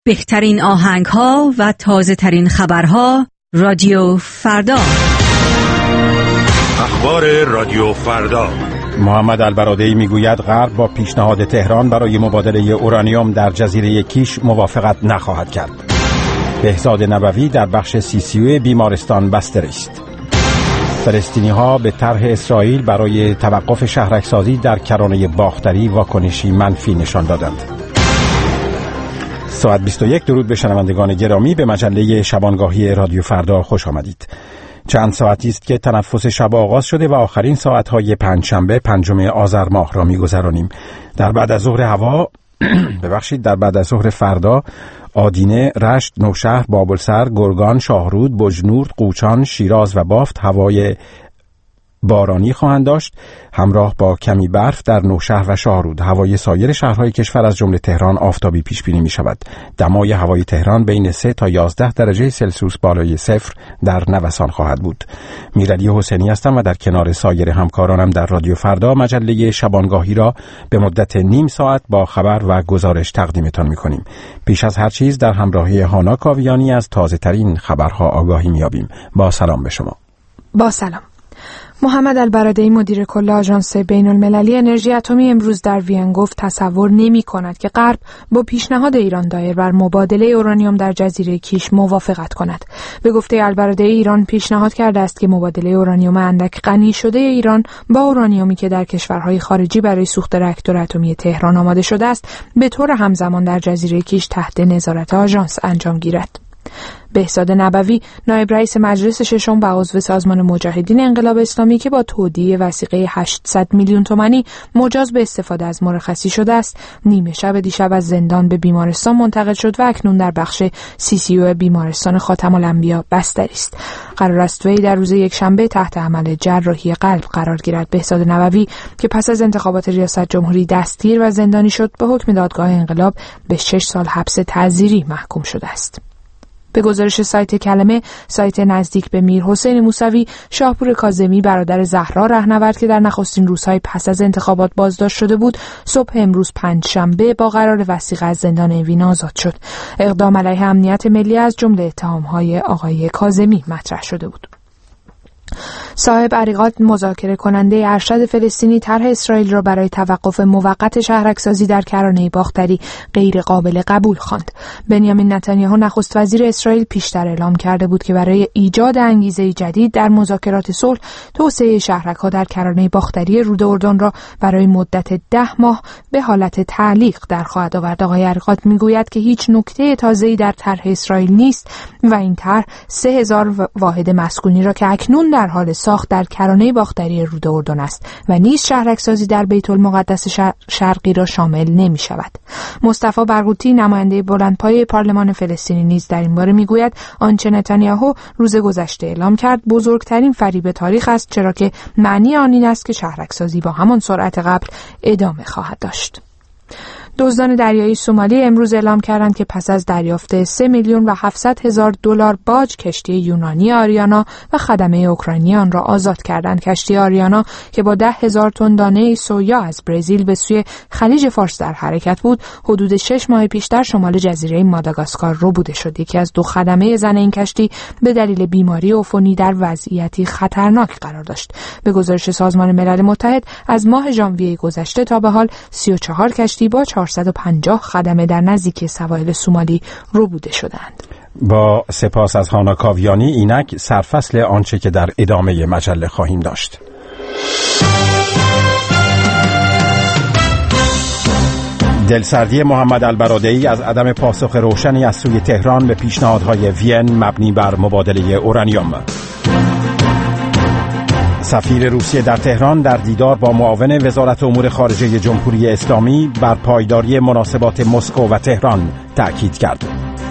بهترین آهنگ‌ها و تازه‌ترین خبرها رادیو فردا. اخبار رادیو فردا. محمد البرادعی میگوید غرب با پیشنهاد تهران برای مبادله اورانیوم در جزیره کیش موافقت نخواهد کرد. بهزاد نبوی در بخش CCU بیمارستان بستر است. فلسطینی‌ها به طرح اسرائیل برای توقف شهرک‌سازی در کرانه باختری واکنشی منفی نشان دادند. ساعت 21. درود به شنوندگان گرامی، به مجله شبانگاهی رادیو فردا خوش آمدید. چند ساعتی است که تنفس شب آغاز شده و آخرین ساعت‌های پنجشنبه 5 آذر ماه را می‌گذرانیم. در بعد از ظهر فردا آدینه، رشت، نوشهر، بابلسر، گرگان، شاهرود، بجنورد، قوچان، شیراز و بافت هوای بارانی خواهند داشت، همراه با کمی برف در نوشهر و شاهرود. هوای سایر شهرهای کشور از جمله تهران آفتابی پیش بینی می شود. دمای هوای تهران بین 3 تا 11 درجه سلسیوس بالای صفر در نوسان خواهد بود. میرعلی حسینی هستم و در کنار سایر همکارانم در رادیو فردا مجله شبانگاهی را به مدت نیم ساعت با خبر و گزارش تقدیمتان می کنیم. پیش از هر چیز در همراهی هانا کاویانی از تازه ترین خبرها آگاهی می یابیم. با سلام به شما. با سلام. محمد البرادعی مدیر کل آژانس بین‌المللی انرژی اتمی امروز در وین گفت تصور نمی‌کند که غرب با پیشنهاد ایران دایر بر مبادله اورانیوم در جزیره کیش موافقت کند. به گفته البرادعی ایران پیشنهاد کرده است که مبادله اورانیوم اندک غنی شده ایران با اورانیومی که در کشورهای خارجی برای سوخت راکتور اتمی تهران آماده شده است به طور همزمان در جزیره کیش تحت نظارت آژانس انجام گیرد. بهزاد نبوی نایب رئیس مجلس ششم و عضو سازمان مجاهدین انقلاب اسلامی که با تودیع وثیقه 800 میلیون تومانی مجاز به استفاده از مرخصی شده است، نیمه شب دیشب از زندان به بیمارستان منتقل شد و اکنون در بخش CCU بیمارستان خاتم الانبیا بستری است. قرار است وی در روز یکشنبه تحت عمل جراحی قلب قرار گیرد. بهزاد نبوی که پس از انتخابات ریاست جمهوری دستگیر و زندانی شد به حکم دادگاه انقلاب به 6 سال حبس تعزیری محکوم شده است. به گزارش سایت کلمه، سایت نزدیک به میرحسین موسوی، شاهپور کاظمی برادر زهرا رهنورد که در نخستین روزهای پس از انتخابات بازداشت شده بود، صبح امروز پنجشنبه با قرار وثیقه از زندان اوین آزاد شد. اقدام علیه امنیت ملی از جمله اتهام‌های آقای کاظمی مطرح شده بود. صاحب عریقات مذاکره کننده ارشد فلسطینی طرح اسرائیل را برای توقف موقت شهرک‌سازی در کرانه باختری غیر قابل قبول خواند. بنیامین نتانیاهو نخست وزیر اسرائیل پیشتر اعلام کرده بود که برای ایجاد انگیزه جدید در مذاکرات صلح، توسعه شهرک‌ها در کرانه باختری رود اردن را برای مدت 10 ماه به حالت تعلیق در خواهد آورد. آقای عریقات میگوید که هیچ نکته تازه‌ای در طرح اسرائیل نیست و این طرح 3000 واحد مسکونی را که اکنون در حال ساخت در کرانه باختری رود اردن است و نیز شهرک‌سازی در بیت المقدس شرقی را شامل نمی شود. مصطفی برغوثی نماینده بلندپایه پارلمان فلسطینی نیز در این باره میگوید آنچه نتانیاهو روز گذشته اعلام کرد بزرگترین فریب تاریخ است، چرا که معنی آن این است که شهرک‌سازی با همان سرعت قبل ادامه خواهد داشت. دزدان دریایی سومالی امروز اعلام کردند که پس از دریافت 3,700,000 دلار باج کشتی یونانی آریانا و خدمه اوکراینی آن را آزاد کردند. کشتی آریانا که با 10,000 تن دانه سویا از برزیل به سوی خلیج فارس در حرکت بود، حدود 6 ماه پیش در شمال جزیره ماداگاسکار ربوده شد. یکی از 2 خدمه زن این کشتی به دلیل بیماری عفونی در وضعیتی خطرناک قرار داشت. به گزارش سازمان ملل متحد از ماه ژانویه گذشته تا به حال 34 کشتی با 450 خدمه در نزدیکی سواحل سومالی ربوده شدند. با سپاس از هانا کاویانی، اینک سرفصل آنچه که در ادامه مجله خواهیم داشت. دلسردی محمد البرادعی از عدم پاسخ روشنی از سوی تهران به پیشنهادهای وین مبنی بر مبادله اورانیوم. سفیر روسیه در تهران در دیدار با معاون وزارت امور خارجه جمهوری اسلامی بر پایداری مناسبات مسکو و تهران تأکید کرد.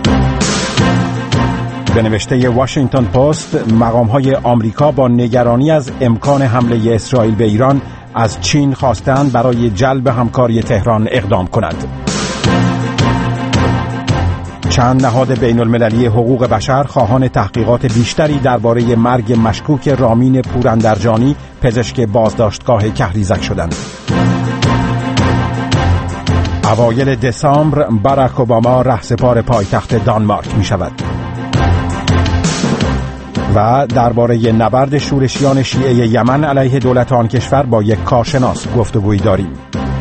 به نوشته واشنگتن پست، مقام‌های آمریکا با نگرانی از امکان حمله اسرائیل به ایران از چین خواستند برای جلب همکاری تهران اقدام کند. چند نهاد بین المللی حقوق بشر خواهان تحقیقات بیشتری درباره مرگ مشکوک رامین پوراندرجانی، پزشک بازداشتگاه کهریزک شدند. اوایل دسامبر باراک اوباما رهسپار پایتخت دانمارک می شود. و درباره نبرد شورشیان شیعه یمن علیه دولت آن کشور با یک کارشناس گفتگویی داریم.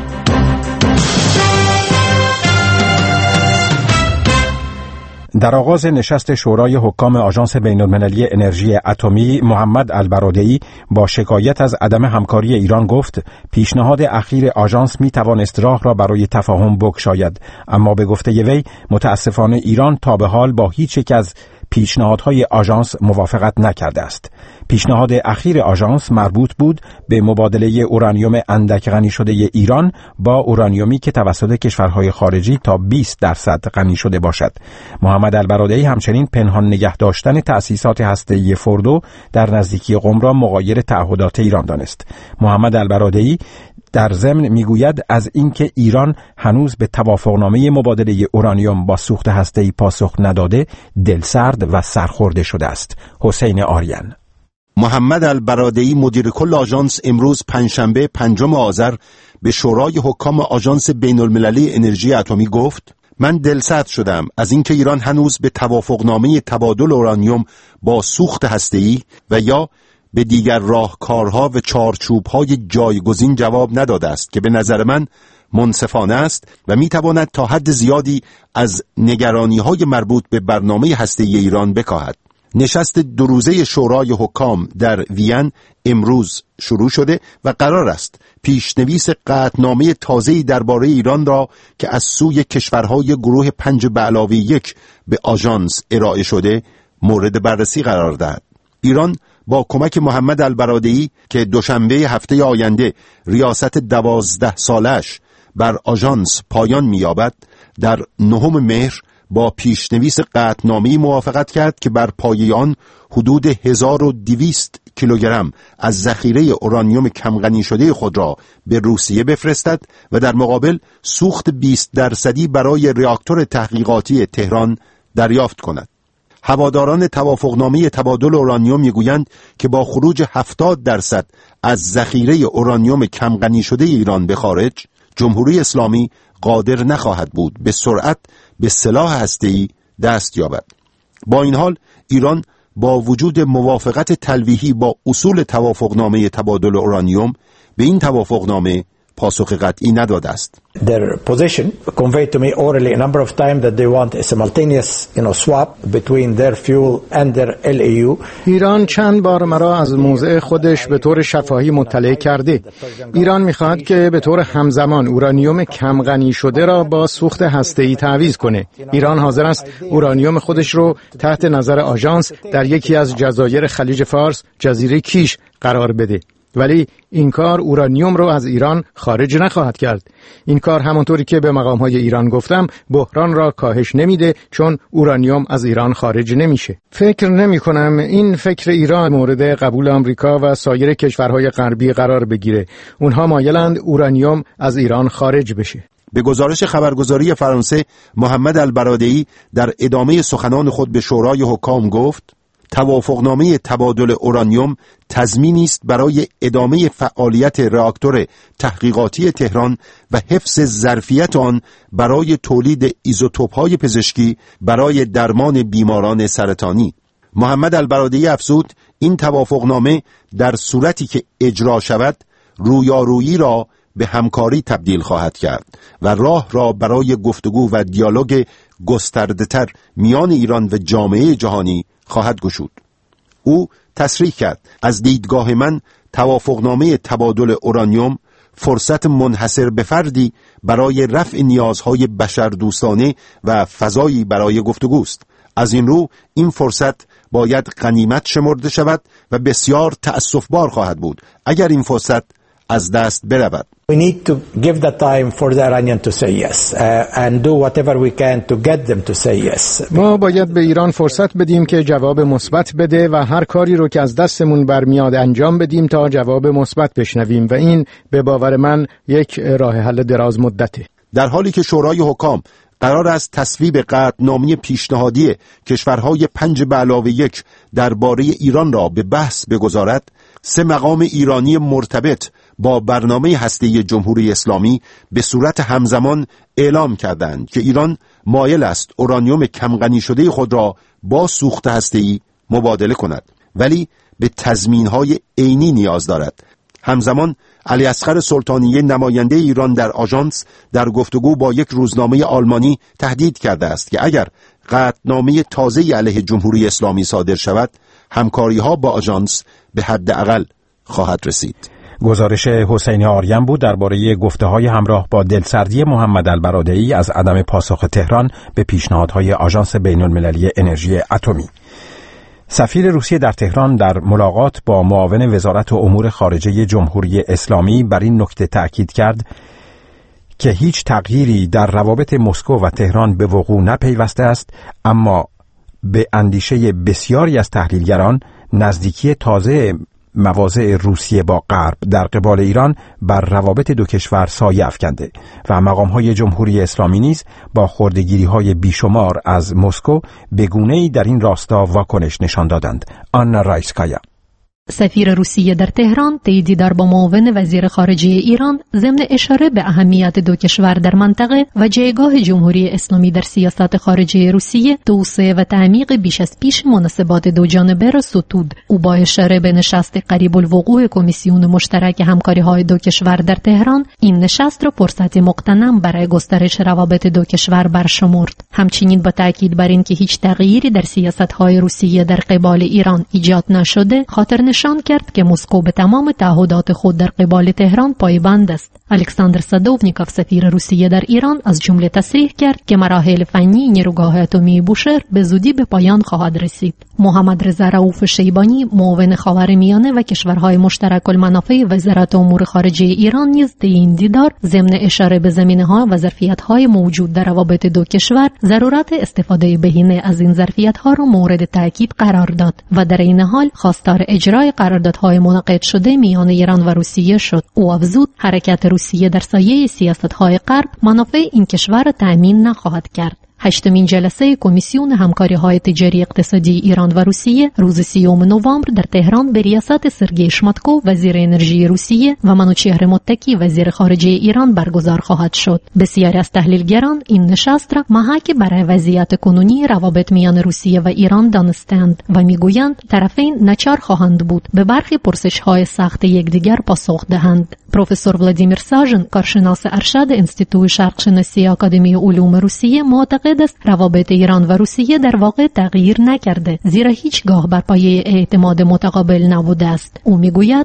در آغاز نشست شورای حکام آژانس بین‌المللی انرژی اتمی، محمد البرادعی با شکایت از عدم همکاری ایران گفت پیشنهاد اخیر آژانس می توانست راه را برای تفاهم بگشاید، اما به گفته وی متاسفانه ایران تا به حال با هیچ یک از پیشنهادهای آژانس موافقت نکرده است. پیشنهاد اخیر آژانس مربوط بود به مبادله اورانیوم اندک غنی شده ایران با اورانیومی که توسط کشورهای خارجی تا 20% غنی شده باشد. محمد البرادعی همچنین پنهان نگه داشتن تأسیسات هسته‌ای فردو در نزدیکی قم را مغایر تعهدات ایران دانست. محمد البرادعی در ضمن میگوید از اینکه ایران هنوز به توافقنامه مبادله اورانیوم با سوخت هسته‌ای پاسخ نداده دلسرد و سرخورده شده است. حسین آریان. محمد البرادعی مدیر کل آژانس امروز پنجشنبه 5 آذر به شورای حکام آژانس بین‌المللی انرژی اتمی گفت من دلسرد شدم از اینکه ایران هنوز به توافقنامه تبادل اورانیوم با سوخت هسته‌ای و یا به دیگر راهکارها و چارچوب‌های جایگزین جواب نداده است که به نظر من منصفانه است و می‌تواند تا حد زیادی از نگرانی‌های مربوط به برنامه هسته‌ای ایران بکاهد. نشست 2 روزه شورای حکام در وین امروز شروع شده و قرار است پیشنویس قطعنامه تازه‌ای درباره ایران را که از سوی کشورهای گروه 5+1 به آژانس ارائه شده مورد بررسی قرار دهد. ایران با کمک محمد البرادعی که دوشنبه هفته آینده ریاست 12 سالش بر آژانس پایان می‌یابد، در 9 مهر با پیشنویس قطعنامه‌ای موافقت کرد که بر پایه آن حدود 1200 کیلوگرم از ذخیره اورانیوم کمغنی شده خود را به روسیه بفرستد و در مقابل سوخت 20% برای راکتور تحقیقاتی تهران دریافت کند. هواداران توافقنامه تبادل اورانیوم میگویند که با خروج 70% از ذخیره اورانیوم کمغنی شده ایران به خارج، جمهوری اسلامی قادر نخواهد بود به سرعت به سلاح هسته‌ای دست یابد. با این حال ایران با وجود موافقت تلویحی با اصول توافقنامه تبادل اورانیوم به این توافقنامه پاسخ قطعی نداده است. Their position conveyed to me orally a number of times that they want a simultaneous, swap between their fuel and their LAU. ایران چند بار مرا از موضع خودش به طور شفاهی مطلع کرده. ایران می‌خواهد که به طور همزمان اورانیوم کم غنی شده را با سوخت هسته‌ای تعویض کنه. ایران حاضر است اورانیوم خودش رو تحت نظر آژانس در یکی از جزایر خلیج فارس، جزیره کیش قرار بده. ولی این کار اورانیوم رو از ایران خارج نخواهد کرد. این کار همونطوری که به مقام‌های ایران گفتم بحران را کاهش نمیده، چون اورانیوم از ایران خارج نمیشه. فکر نمی‌کنم این فکر ایران مورد قبول آمریکا و سایر کشورهای غربی قرار بگیره. اونها مایلند اورانیوم از ایران خارج بشه. به گزارش خبرگزاری فرانسه، محمد البرادعی در ادامه سخنان خود به شورای حکام گفت توافقنامه تبادل اورانیوم تضمینی است برای ادامه فعالیت راکتور تحقیقاتی تهران و حفظ ظرفیت آن برای تولید ایزوتوپ‌های پزشکی برای درمان بیماران سرطانی. محمد البرادعی افزود این توافقنامه در صورتی که اجرا شود رویارویی را به همکاری تبدیل خواهد کرد و راه را برای گفتگو و دیالوگ گسترده‌تر میان ایران و جامعه جهانی خواهد گشود. او تصریح کرد از دیدگاه من توافقنامه تبادل اورانیوم فرصت منحصر به فردی برای رفع نیازهای بشردوستانه و فضایی برای گفتگوست. از این رو این فرصت باید غنیمت شمرده شود و بسیار تأسف‌بار خواهد بود اگر این فرصت از دست برود. We need to give the time for the Iranians to say yes and do whatever we can to get them to say yes. ما باید به ایران فرصت بدیم که جواب مثبت بده و هر کاری رو که از دستمون برمیاد انجام بدیم تا جواب مثبت بشنویم و این به باور من یک راه حل دراز مدته. در حالی که شورای حکام قرار است تصویب قطعنامه پیشنهادی کشورهای 5+1 درباره ایران را به بحث بگذارد، 3 مقام ایرانی مرتبط با برنامه هسته‌ای جمهوری اسلامی به صورت همزمان اعلام کردند که ایران مایل است اورانیوم کم غنی شده خود را با سوخت هسته‌ای مبادله کند، ولی به تضمین‌های عینی نیاز دارد. همزمان علی اصغر سلطانیه نماینده ایران در آژانس در گفتگو با یک روزنامه آلمانی تهدید کرده است که اگر قطعنامه تازه‌ای علیه جمهوری اسلامی صادر شود، همکاری‌ها با آژانس به حداقل خواهد رسید. گزارش حسین آریان بود درباره گفته‌های همراه با دلسردی محمد البرادعی از عدم پاسخ تهران به پیشنهادهای آژانس بین‌المللی انرژی اتمی. سفیر روسیه در تهران در ملاقات با معاون وزارت امور خارجه جمهوری اسلامی بر این نکته تأکید کرد که هیچ تغییری در روابط مسکو و تهران به وقوع نپیوسته است، اما به اندیشه بسیاری از تحلیلگران نزدیکی تازه مواضع روسیه با غرب در قبال ایران بر روابط دو کشور سایه افکنده و مقام‌های جمهوری اسلامی نیز با خردگیری‌های بیشمار از مسکو به گونه‌ای در این راستا واکنش نشان دادند. آنا رایسکایا، سفیر روسیه در تهران طی دیدار با معاون وزیر خارجه ایران ضمن اشاره به اهمیت دو کشور در منطقه و جایگاه جمهوری اسلامی در سیاست خارجه روسیه توسعه و تعمیق بیش از پیش مناسبات دو جانبه را ستود. او با اشاره به نشست قریب الوقوع کمیسیون مشترک همکاری‌های دو کشور در تهران این نشست را فرصت مغتنم برای گسترش روابط دو کشور برشمرد. همچنین با تاکید بر اینکه هیچ تغییری در سیاست‌های روسیه در قبال ایران ایجاد نشده، خاطر نشان کرد که مسکو به تمام تعهدات خود در قبال تهران پایبند است. الکساندر سادوونیکوف سفیر روسیه در ایران از جمله تصریح کرد که مراحل فنی نیروگاه اتمی بوشهر به زودی به پایان خواهد رسید. محمد رضا رؤوف شیبانی معاون خاورمیانه و کشورهای مشترک المنافع وزارت امور خارجه ایران نیز در این دیدار ضمن اشاره به زمینه‌ها و ظرفیت‌های موجود در روابط دو کشور ضرورت استفاده بهینه از این ظرفیت‌ها را مورد تاکید قرار داد و در این حال خواستار اجرای قراردادهای منعقد شده میان ایران و روسیه شد. او افزود حرکت روسیه در سایه سیاست‌های غرب منافع این کشور را تأمین نخواهد کرد. هشتمین جلسه کمیسیون همکاری‌های تجاری اقتصادی ایران و روسیه روز 30 نوامبر در تهران به ریاست سرگئی شماتکو وزیر انرژی روسیه و منوچهر متکی وزیر خارجه ایران برگزار خواهد شد. بسیاری از تحلیلگران این نشست را محک برای وضعیت کنونی روابط میان روسیه و ایران دانستند و میگویند طرفین ناچار خواهند بود به برخی پرسش‌های سخت یکدیگر پاسخ دهند. پروفسور ولادیمیر ساژن، کارشناس ارشد انستیتوی شرقشناسی آکادمی علوم روسیه، معتقد است روابط ایران و روسیه در واقع تغییر نکرده، زیرا هیچگاه بر پایه اعتماد متقابل نبوده است. او میگوید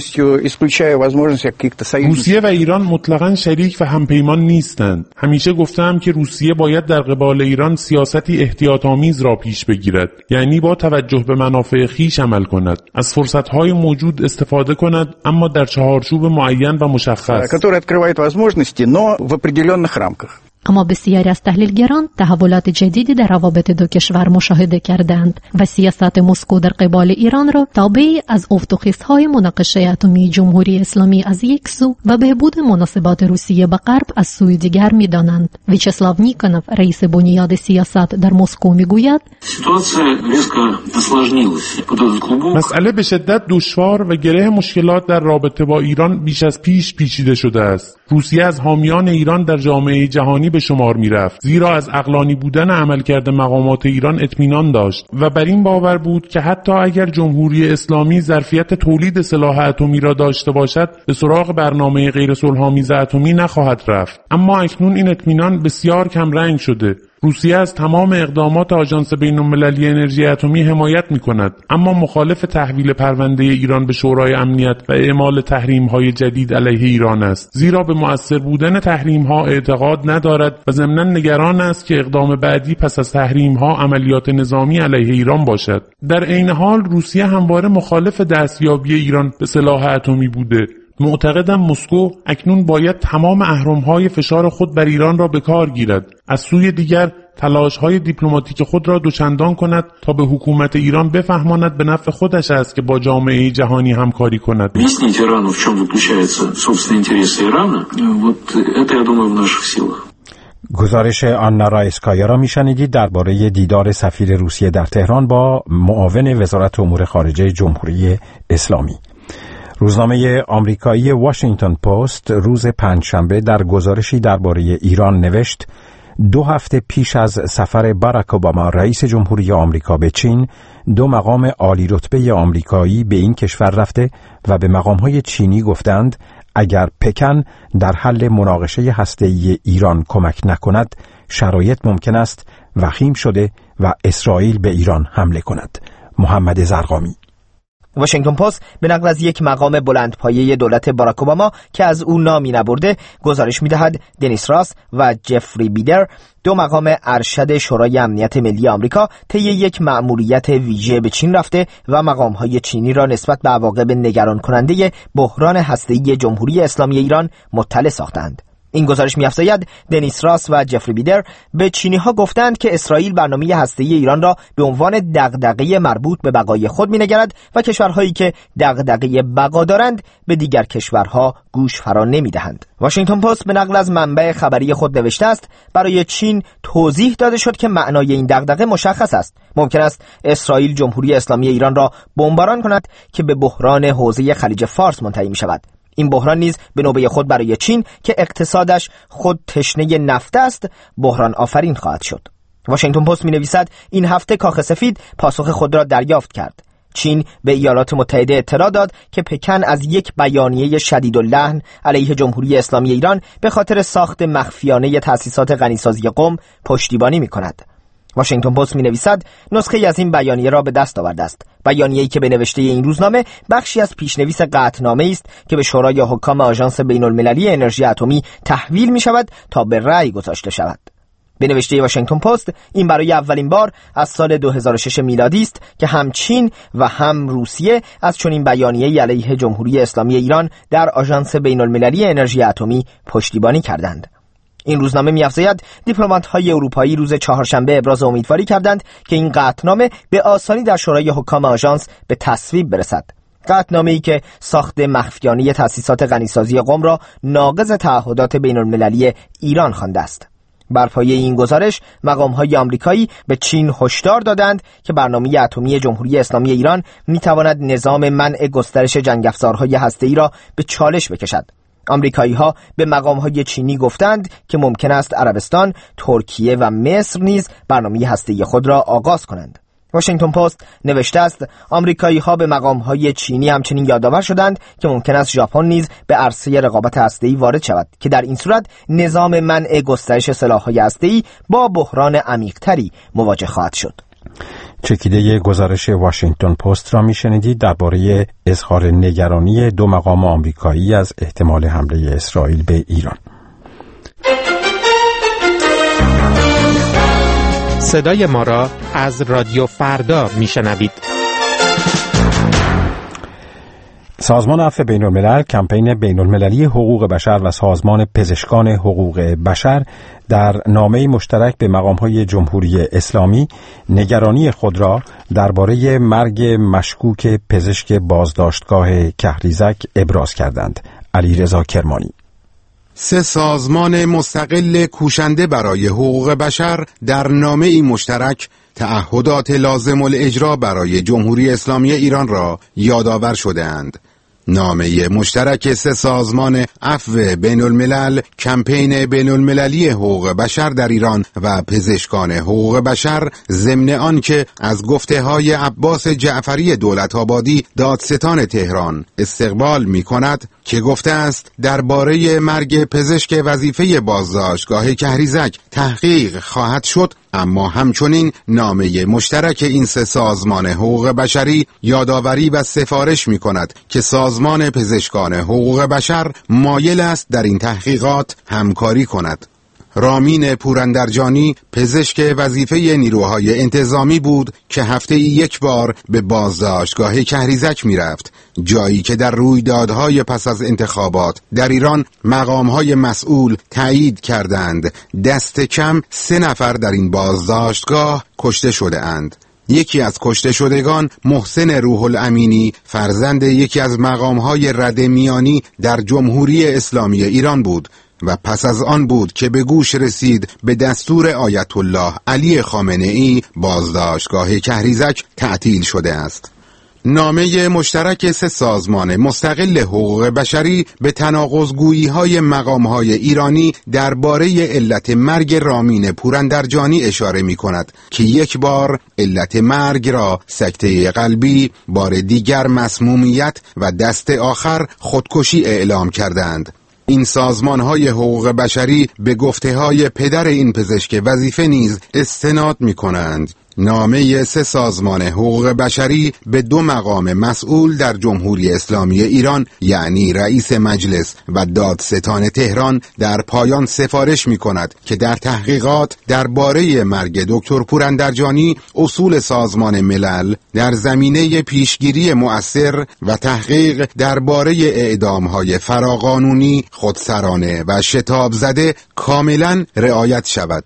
روسیه و ایران مطلقاً شریک و همپیمان نیستند. همیشه گفتم که روسیه باید در قبال ایران سیاستی احتیاط‌آمیز را پیش بگیرد، یعنی با توجه به منافع خویش عمل کند، از فرصت‌های موجود استفاده کند، اما در چهارچوب معین و مشخص. اما بسیاری از تحلیلگران تحولات جدیدی در روابط دو کشور مشاهده کردند و سیاست مسکو در قبال ایران را تابعی از افت و خیزهای مناقشه اتمی جمهوری اسلامی از یک سو و بهبود مناسبات روسیه با غرب از سوی دیگر می‌دانند. ویچسلاو نیکانوف، رئیس بنیاد سیاست در مسکو، میگوید مسئله به شدت دشوار و گره مشکلات در رابطه با ایران بیش از پیش پیچیده شده است. روسیه از حامیان ایران در جامعه جهانی به شمار می‌رفت، زیرا از عقلانی بودن عملکرد مقامات ایران اطمینان داشت و بر این باور بود که حتی اگر جمهوری اسلامی ظرفیت تولید سلاح اتمی را داشته باشد، به سراغ برنامه غیر صلح‌آمیز اتمی نخواهد رفت. اما اکنون این اطمینان بسیار کم رنگ شده. روسیه از تمام اقدامات آژانس بین‌المللی انرژی اتمی حمایت می‌کند، اما مخالف تحویل پرونده ایران به شورای امنیت و اعمال تحریم‌های جدید علیه ایران است، زیرا به مؤثر بودن تحریم‌ها اعتقاد ندارد و ضمناً نگران است که اقدام بعدی پس از تحریم‌ها عملیات نظامی علیه ایران باشد. در عین حال روسیه همواره مخالف دستیابی ایران به سلاح اتمی بوده. معتقدم مسکو اکنون باید تمام اهرم‌های فشار خود بر ایران را به کار گیرد. از سوی دیگر تلاش‌های دیپلماتیک خود را دوچندان کند تا به حکومت ایران بفهماند به نفع خودش است که با جامعه جهانی همکاری کند. گزارش آنا رایسکایا را میشنیدید درباره دیدار سفیر روسیه در تهران با معاون وزارت امور خارجه جمهوری اسلامی. روزنامه آمریکایی واشنگتن پست روز پنجشنبه در گزارشی درباره ایران نوشت: 2 هفته پیش از سفر باراک اوباما رئیس جمهوری آمریکا به چین، 2 مقام عالی رتبه آمریکایی به این کشور رفته و به مقام‌های چینی گفتند اگر پکن در حل مناقشه هسته‌ای ایران کمک نکند، شرایط ممکن است وخیم شده و اسرائیل به ایران حمله کند. محمد زرقامی. واشنگتن پست به نقل از یک مقام بلندپایه دولت باراک اوباما که از او نامی نبرده گزارش می‌دهد دنیس راس و جفری بیدر، 2 مقام ارشد شورای امنیت ملی آمریکا، طی یک مأموریت ویژه به چین رفته و مقام‌های چینی را نسبت به عواقب نگران کننده بحران هسته‌ای جمهوری اسلامی ایران مطلع ساختند. این گزارش می‌افزاید دنیس راس و جفری بیدر به چینی‌ها گفتند که اسرائیل برنامه هسته‌ای ایران را به عنوان دغدغه مربوط به بقای خود می‌نگرد و کشورهایی که دغدغه بقا دارند به دیگر کشورها گوش فرا نمی‌دهند. واشنگتن پست به نقل از منبع خبری خود نوشته است برای چین توضیح داده شد که معنای این دغدغه مشخص است. ممکن است اسرائیل جمهوری اسلامی ایران را بمباران کند که به بحران حوزه خلیج فارس منتهی می‌شود. این بحران نیز به نوبه خود برای چین که اقتصادش خود تشنه نفت است بحران آفرین خواهد شد. واشنگتن پست می‌نویسد این هفته کاخ سفید پاسخ خود را دریافت کرد. چین به ایالات متحده اطلاع داد که پکن از یک بیانیه شدیداللحن علیه جمهوری اسلامی ایران به خاطر ساخت مخفیانه تأسیسات غنیسازی قم پشتیبانی می‌کند. واشنگتن پست می‌نویسد نسخه‌ای از این بیانیه را به دست آورده است. بیانیه‌ای که به نوشته این روزنامه بخشی از پیشنویس قطعنامه‌ای است که به شورای حکام آژانس بین‌المللی انرژی اتمی تحویل می‌شود تا به رأی گذاشته شود. به نوشته واشنگتن پست این برای اولین بار از سال 2006 میلادی است که هم چین و هم روسیه از چنین بیانیه‌ای علیه جمهوری اسلامی ایران در آژانس بین‌المللی انرژی اتمی پشتیبانی کردند. این روزنامه می‌افزاید دیپلمات‌های اروپایی روز چهارشنبه ابراز امیدواری کردند که این قطعنامه به آسانی در شورای حکام آژانس به تصویب برسد. قطعنامه‌ای که ساخت مخفیانه تأسیسات غنیسازی قم را ناقض تعهدات بین‌المللی ایران خوانده است. بر پایه این گزارش مقام‌های آمریکایی به چین هشدار دادند که برنامه اتمی جمهوری اسلامی ایران می‌تواند نظام منع گسترش جنگ‌افزارهای هسته‌ای را به چالش بکشد. آمریکایی‌ها به مقام‌های چینی گفتند که ممکن است عربستان، ترکیه و مصر نیز برنامه هسته‌ای خود را آغاز کنند. واشنگتن پست نوشته است آمریکایی‌ها به مقام‌های چینی همچنین یادآور شدند که ممکن است ژاپن نیز به عرصه رقابت هسته‌ای وارد شود که در این صورت نظام منع گسترش سلاح‌های هسته‌ای با بحران عمیق‌تری مواجه خواهد شد. چکیده گزارش واشنگتن پست را می‌شنیدید درباره اظهار نگرانی 2 مقام آمریکایی از احتمال حمله اسرائیل به ایران. صدای ما را از رادیو فردا میشنوید. سازمان عفو بین‌الملل، کمپین بین‌المللی حقوق بشر و سازمان پزشکان حقوق بشر در نامه‌ای مشترک به مقام‌های جمهوری اسلامی نگرانی خود را درباره مرگ مشکوک پزشک بازداشتگاه کهریزک ابراز کردند. علیرضا کرمانی. 3 سازمان مستقل کوشنده برای حقوق بشر در نامه‌ای مشترک تعهدات لازم الاجرا برای جمهوری اسلامی ایران را یادآور شده‌اند. نامه مشترک 3 سازمان عفو بین الملل، کمپین بین المللی حقوق بشر در ایران و پزشکان حقوق بشر ضمن آن که از گفته های عباس جعفری دولت‌آبادی دادستان تهران استقبال می کند که گفته است درباره مرگ پزشک وظیفه بازداشتگاه کهریزک تحقیق خواهد شد، اما همچنین نامه مشترک این 3 سازمان حقوق بشری یادآوری و سفارش می کند که سازمان پزشکان حقوق بشر مایل است در این تحقیقات همکاری کند. رامین پوراندرجانی پزشک وظیفه نیروهای انتظامی بود که هفته‌ای 1 بار به بازداشتگاه کهریزک می رفت، جایی که در رویدادهای پس از انتخابات در ایران مقامهای مسئول تایید کردند دست کم 3 نفر در این بازداشتگاه کشته شده اند. یکی از کشته شدگان محسن روح الامینی فرزند یکی از مقامهای رد میانی در جمهوری اسلامی ایران بود و پس از آن بود که به گوش رسید به دستور آیت الله علی خامنه‌ای بازداشتگاه کهریزک تعطیل شده است. نامه مشترک 3 سازمان مستقل حقوق بشری به تناقض‌گویی‌های مقام‌های ایرانی درباره علت مرگ رامین پوراندرجانی اشاره می‌کند که یک بار علت مرگ را سکته قلبی، بار دیگر مسمومیت و دست آخر خودکشی اعلام کردند. این سازمان‌های حقوق بشری به گفته‌های پدر این پزشک وظیفه نیز استناد می‌کنند. نامه 3 سازمان حقوق بشری به 2 مقام مسئول در جمهوری اسلامی ایران یعنی رئیس مجلس و دادستان تهران در پایان سفارش می‌کند که در تحقیقات درباره مرگ دکتر پوراندرجانی اصول سازمان ملل در زمینه پیشگیری مؤثر و تحقیق درباره اعدام‌های فراقانونی، خودسرانه و شتاب زده کاملاً رعایت شود.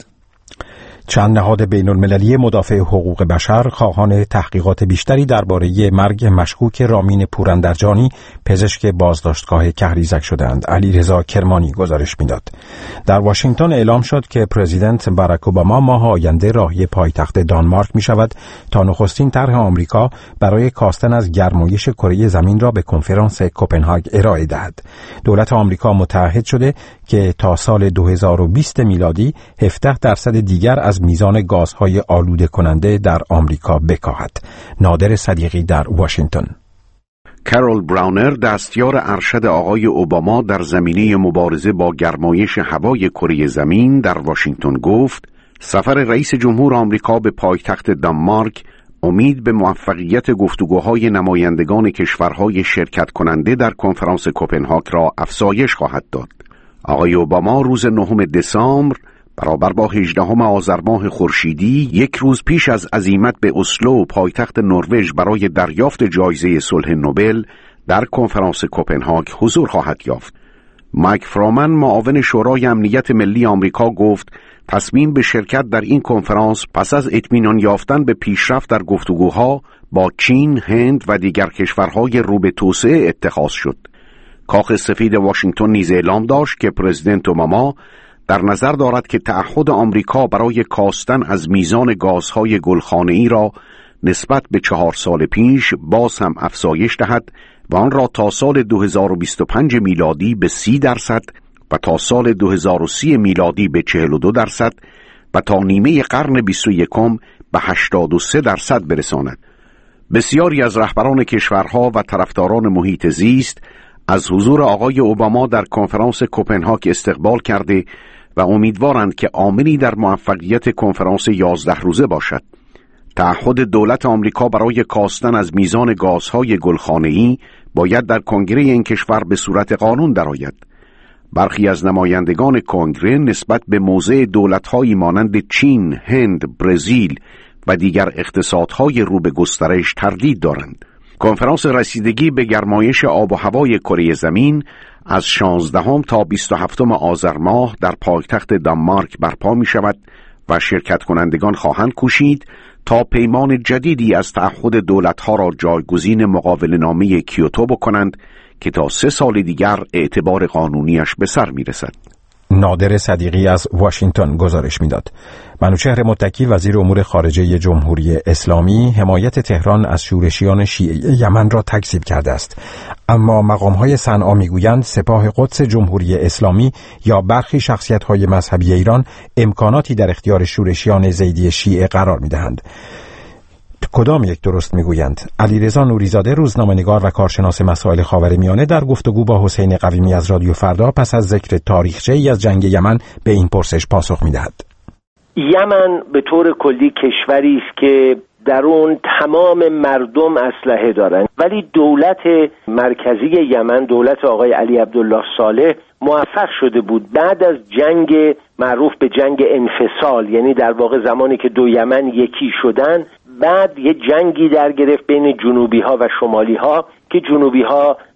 چند نهاد بین المللی مدافع حقوق بشر خواهان تحقیقات بیشتری درباره مرگ مشکوک رامین پوراندرجانی پزشک بازداشتگاه کهریزک شدند. علیرضا کرمانی گزارش میداد. در واشنگتن اعلام شد که پرزیدنت باراک اوباما ماه آینده راهی پایتخت دانمارک می شود تا نخستین طرح آمریکا برای کاستن از گرمایش کره زمین را به کنفرانس کوپنهاگ ارائه دهد. دولت آمریکا متعهد شده که تا سال 2020 میلادی 17% دیگر از میزان گازهای آلوده کننده در آمریکا بکاهد. نادر صدیقی در واشنگتن. کارول براونر دستیار ارشد آقای اوباما در زمینه مبارزه با گرمایش هوای کره زمین در واشنگتن گفت سفر رئیس جمهور آمریکا به پایتخت دانمارک امید به موفقیت گفتگوهای نمایندگان کشورهای شرکت کننده در کنفرانس کوپنهاگ را افزایش خواهد داد. آقای اوباما روز 9 دسامبر برابر با 18 آذر ماه خورشیدی، یک روز پیش از عزیمت به اسلو پایتخت نروژ برای دریافت جایزه صلح نوبل در کنفرانس کوپنهاگ حضور خواهد یافت. مایک فرومن معاون شورای امنیت ملی آمریکا گفت تصمیم به شرکت در این کنفرانس پس از اطمینان یافتن به پیشرفت در گفتگوها با چین، هند و دیگر کشورهای رو به توسعه اتخاذ شد. کاخ سفید واشنگتن نیز اعلام داشت که پرزیدنت اوباما در نظر دارد که تعهد آمریکا برای کاستن از میزان گازهای گلخانه‌ای را نسبت به 4 سال پیش باز هم افزایش دهد و آن را تا سال 2025 میلادی به 30% و تا سال 2030 میلادی به 42% و تا نیمه قرن 21 به 83% برساند. بسیاری از رهبران کشورها و طرفداران محیط زیست از حضور آقای اوباما در کنفرانس کوپنهاگ استقبال کرده و امیدوارند که عاملی در موفقیت کنفرانس 11 روزه باشد. تعهد دولت آمریکا برای کاستن از میزان گازهای گلخانه‌ای باید در کنگره این کشور به صورت قانون درآید. برخی از نمایندگان کنگره نسبت به موضع دولت‌هایی مانند چین، هند، برزیل و دیگر اقتصادهای رو به گسترش تردید دارند. کنفرانس رسیدگی به گرمایش آب و هوای کره زمین از 16 تا 27 آذر ماه در پایتخت دانمارک برپا می شود و شرکت کنندگان خواهند کوشید تا پیمان جدیدی از تعهد دولت‌ها را جایگزین مقابله‌نامه کیوتو بکنند که تا 3 سال دیگر اعتبار قانونیش به سر می رسد. نادر صدیقی از واشنگتن گزارش میداد. منوچهر متکی وزیر امور خارجه جمهوری اسلامی حمایت تهران از شورشیان شیعه یمن را تکذیب کرده است، اما مقام‌های صنعا میگویند سپاه قدس جمهوری اسلامی یا برخی شخصیت‌های مذهبی ایران امکاناتی در اختیار شورشیان زیدی شیعه قرار می‌دهند. کدام یک درست میگویند؟ علیرضا نوریزاده روزنامه‌نگار و کارشناس مسائل خاورمیانه در گفتگو با حسین قویمی از رادیو فردا پس از ذکر تاریخچه‌ای از جنگ یمن به این پرسش پاسخ می‌دهد. یمن به طور کلی کشوری است که در اون تمام مردم اسلحه دارند، ولی دولت مرکزی یمن، دولت آقای علی عبدالله صالح، موفق شده بود بعد از جنگ معروف به جنگ انفصال، یعنی در واقع زمانی که 2 یمن یکی شدن، بعد یه جنگی در گرفت بین جنوبی ها و شمالی ها که جنوبی ها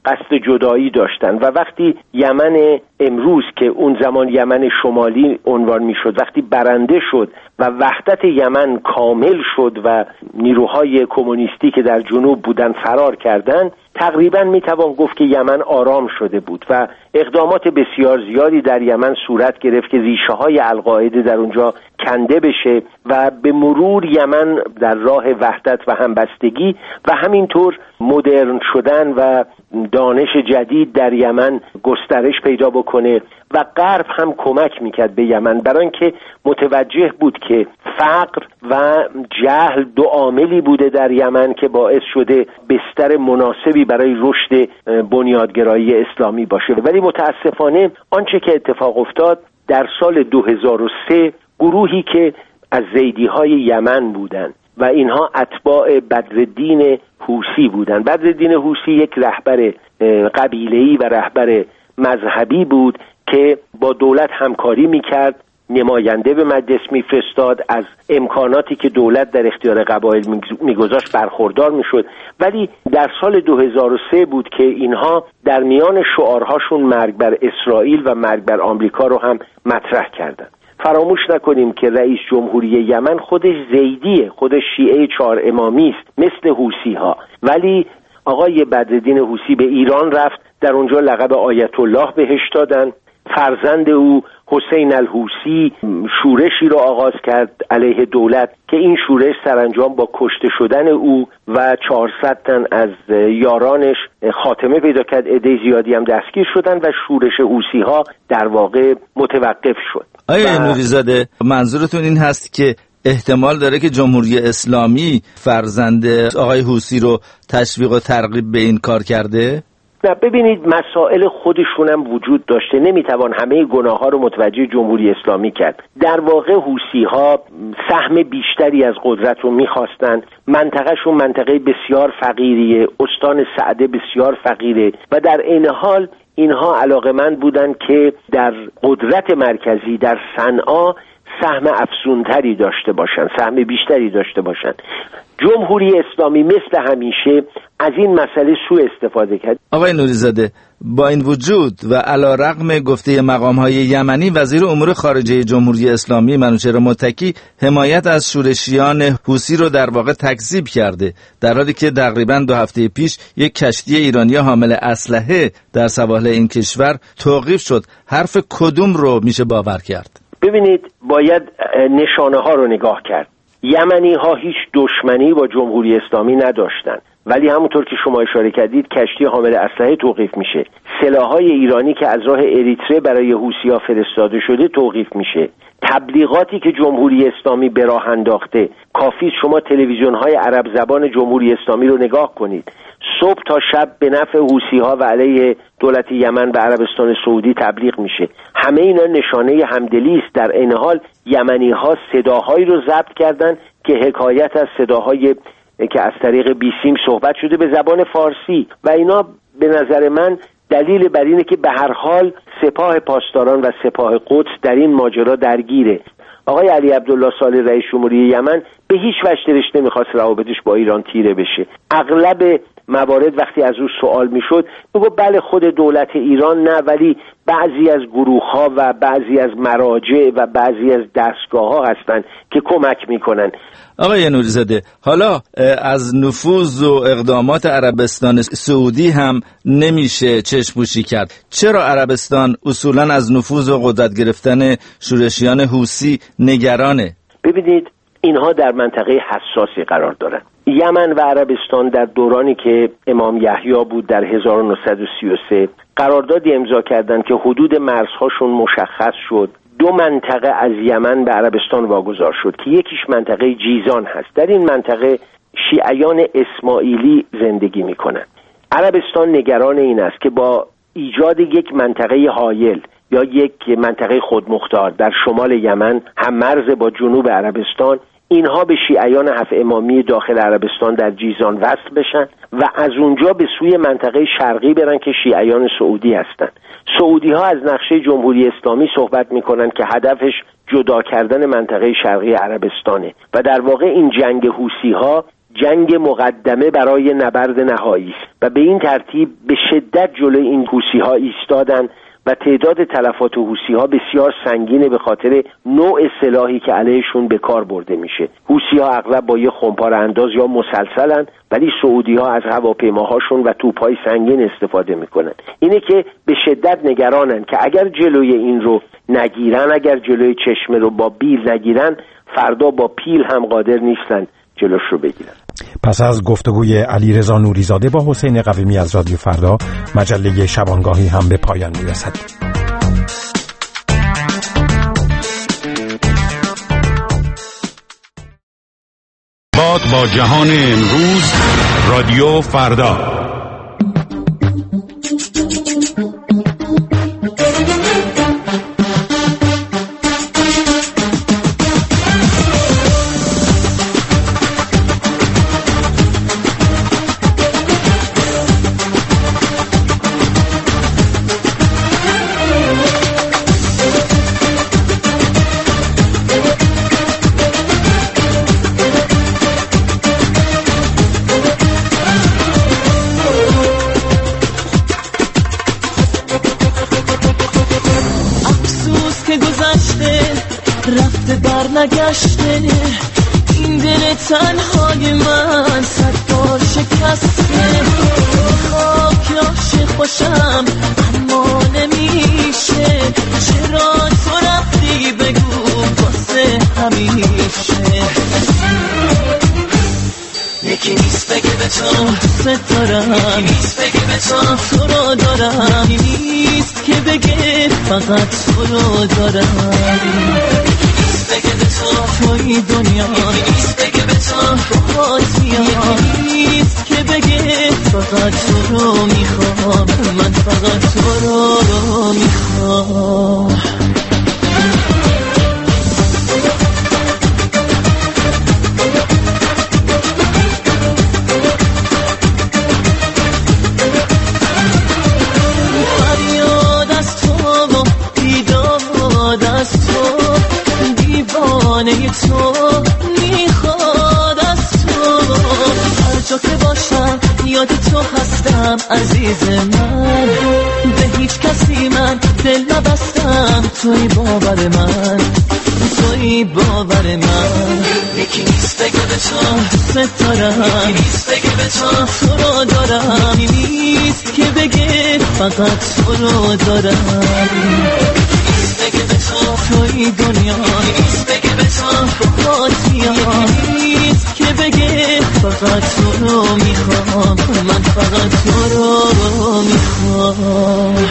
قصد جدایی داشتن و وقتی یمن امروز که اون زمان یمن شمالی عنوان میشد وقتی برنده شد و وحدت یمن کامل شد و نیروهای کمونیستی که در جنوب بودن فرار کردند، تقریبا میتوان گفت که یمن آرام شده بود و اقدامات بسیار زیادی در یمن صورت گرفت که ریشه های القاعده در اونجا کنده بشه و به مرور یمن در راه وحدت و همبستگی و همینطور مدرن شدن و دانش جدید در یمن گسترش پیدا بکنه و غرب هم کمک میکرد به یمن، برای اینکه متوجه بود که فقر و جهل دو عاملی بوده در یمن که باعث شده بستر مناسبی برای رشد بنیادگرایی اسلامی باشه. ولی متاسفانه آنچه که اتفاق افتاد در سال 2003 گروهی که از زیدی‌های یمن بودند و اینها اتباع بدرالدین حوسی بودند. بدرالدین حوسی یک رهبر قبیله‌ای و رهبر مذهبی بود که با دولت همکاری میکرد، نماینده به مجلس میفرستاد، از امکاناتی که دولت در اختیار قبایل میگذاشت برخوردار میشد. ولی در سال 2003 بود که اینها در میان شعارهاشون مرگ بر اسرائیل و مرگ بر آمریکا رو هم مطرح کردند. فراموش نکنیم که رئیس جمهوری یمن خودش زیدیه، خودش شیعه 4 امامی است مثل حوسی ها، ولی آقای بدرالدین حوسی به ایران رفت، در اونجا لقب آیت الله بهش دادن. فرزند او حسین الحوسی شورشی رو آغاز کرد علیه دولت که این شورش سرانجام با کشته شدن او و 400 تن از یارانش خاتمه پیدا کرد. عده زیادی هم دستگیر شدن و شورش حوسی ها در واقع متوقف شد. آیا نوری‌زاده منظورتون این هست که احتمال داره که جمهوری اسلامی فرزند آقای حوسی رو تشویق و ترغیب به این کار کرده؟ نه، ببینید مسائل خودشون هم وجود داشته، نمیتوان همه گناه ها رو متوجه جمهوری اسلامی کرد. در واقع حوسی ها سهم بیشتری از قدرت رو میخواستن، منطقهشون منطقه بسیار فقیریه، استان سعده بسیار فقیره و در این حال اینها علاقمند بودن که در قدرت مرکزی در صنعا سهم افزونتری داشته باشن، سهم بیشتری داشته باشن. جمهوری اسلامی مثل همیشه از این مسئله سوء استفاده کرد. آقای نوری‌زاده، با این وجود و علیرغم گفته مقام‌های یمنی، وزیر امور خارجه جمهوری اسلامی منوچهر متکی حمایت از شورشیان حوسی رو در واقع تکذیب کرده، در حالی که تقریباً 2 هفته پیش یک کشتی ایرانی حامل اسلحه در سواحل این کشور توقیف شد. حرف کدوم رو میشه باور کرد؟ ببینید، باید نشانه ها رو نگاه کرد. یمنی ها هیچ دشمنی با جمهوری اسلامی نداشتن، ولی همونطور که شما اشاره کردید کشتی حامل اسلحه توقیف میشه، سلاح‌های ایرانی که از راه اریتره برای حوثی‌ها فرستاده شده توقیف میشه، تبلیغاتی که جمهوری اسلامی به راه انداخته، کافی شما تلویزیون‌های عرب زبان جمهوری اسلامی رو نگاه کنید، صبح تا شب به نفع حوثی‌ها و علیه دولت یمن و عربستان سعودی تبلیغ میشه. همه اینا نشانه همدلی است. در این حال یمنی‌ها صداهایی رو ضبط کردن که حکایت از صداهای که از طریق بیسیم صحبت شده به زبان فارسی و اینا به نظر من دلیل بر اینه که به هر حال سپاه پاسداران و سپاه قدس در این ماجرا درگیره. آقای علی عبدالله صالح رئیس جمهوری یمن به هیچ وجه دلش نمیخواست روابطش با ایران تیره بشه. اغلب موارد وقتی از او سوال میشد میگفت بله خود دولت ایران نه، ولی بعضی از گروه‌ها و بعضی از مراجع و بعضی از دستگاه‌ها هستند که کمک میکنن. آقای نوری‌زاده، حالا از نفوذ و اقدامات عربستان سعودی هم نمیشه چشم‌پوشی کرد. چرا عربستان اصولاً از نفوذ و قدرت گرفتن شورشیان حوثی نگرانه؟ ببینید، اینها در منطقه حساسی قرار دارن. یمن و عربستان در دورانی که امام یحیی بود در 1933 قراردادی امضا کردند که حدود مرزهاشون مشخص شد. 2 منطقه از یمن به عربستان واگذار شد که یکیش منطقه جیزان هست. در این منطقه شیعیان اسماعیلی زندگی میکنن. عربستان نگران این است که با ایجاد یک منطقه حایل یا یک منطقه خودمختار در شمال یمن هم مرز با جنوب عربستان، اینها به شیعیان 7 امامی داخل عربستان در جیزان وصل بشن و از اونجا به سوی منطقه شرقی برن که شیعیان سعودی هستند. سعودی ها از نقشه جمهوری اسلامی صحبت میکنن که هدفش جدا کردن منطقه شرقی عربستانه و در واقع این جنگ حوثی ها جنگ مقدمه برای نبرد نهایی است و به این ترتیب به شدت جلوی این حوثی‌ها ایستادن و تعداد تلفات حوثی‌ها بسیار سنگینه به خاطر نوع سلاحی که علیهشون به کار برده میشه. حوثی‌ها اغلب با یه خمپاره انداز یا مسلسلن، ولی سعودی‌ها از هواپیماهاشون و توپ‌های سنگین استفاده میکنن. اینه که به شدت نگرانن که اگر جلوی این رو نگیرن، اگر جلوی چشمه رو با بیل نگیرن، فردا با پیل هم قادر نیستن جلوش رو بگیرن. پس از گفتگوی علیرضا نوریزاده با حسین قویمی از رادیو فردا، مجله شبانگاهی هم به پایان میرسد. باد با جهان امروز، رادیو فردا. نگشته این دل تنهای من صد بار شکسته، خاک عاشق باشم اما نمیشه، چرا تو رفتی بگو واسه همیشه. یکی نیست بگه به تو دوست دارم، یکی نیست بگه به تو رو دارم، یکی نیست که بگه فقط تو رو دارم. بگه به تو توی دنیا، یکی نیست بگه به تو باهات میام، یکی نیست که بگه فقط تو رو میخوام، من فقط تو رو میخوام. فریاد از تو و بیداد از تو، دیوانه تو میخواد از تو، هر جا که باشم یاد تو هستم عزیز من، به هیچ کسی من دل نبستم، توی باور من، توی باور من. یکی نیست بگه به تو دوست دارم، یکی نیست بگه به تو رو دارم، یکی نیست که بگه فقط تو رو دارم. بگه به تو توی دنیا، یکی نیست بگه به تو باهات میام، یکی نیست که بگه فقط تو رو میخوام، من فقط تو رو میخوام.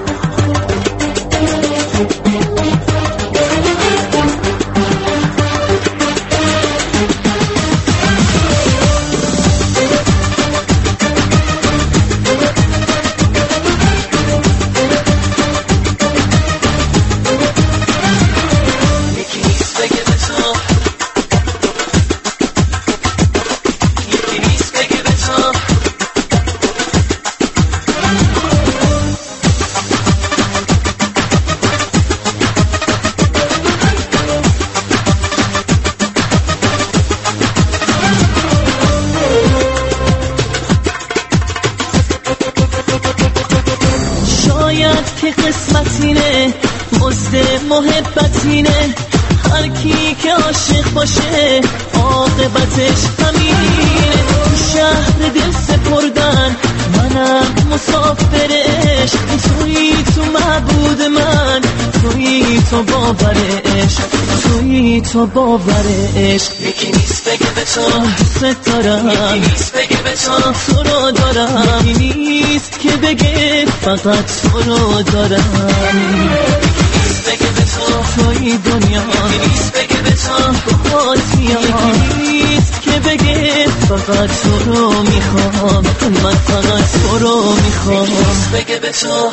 محبتینه، هر کی که عاشق باشه عاقبتش همینه، تو شهر دل سپردن منم مسافرش، توی تو معبود من، توی تو باورش، توی تو باورش. یکی نیست بگه به تو دوست دارم، یکی نیست بگه به تو رو دارم، یکی نیست که بگه فقط تو رو دارم. بگه به تو توی دنیا، یکی نیست بگه به تو باهات میام، یکی نیست که بگه فقط تو رو میخوام، من فقط تو رو میخوام. یکی نیست بگه به تو.